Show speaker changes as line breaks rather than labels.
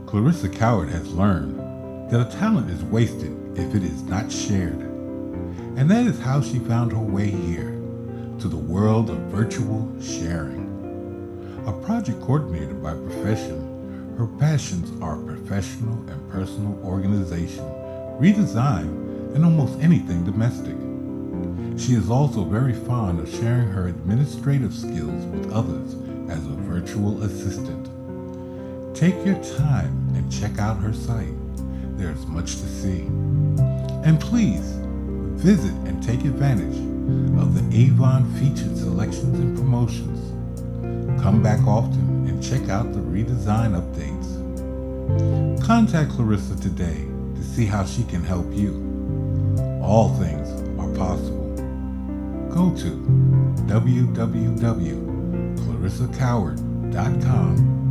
Clarissa Coward has learned that a talent is wasted if it is not shared. And that is how she found her way here, to the world of virtual sharing. A project coordinator by profession, her passions are professional and personal organization, redesign, and almost anything domestic. She is also very fond of sharing her administrative skills with others as a virtual assistant. Take your time and check out her site. There's much to see. And please, visit and take advantage of the Avon featured selections and promotions. Come back often and check out the redesign updates. Contact Clarissa today to see how she can help you. All things are possible. Go to www.clarissacoward.com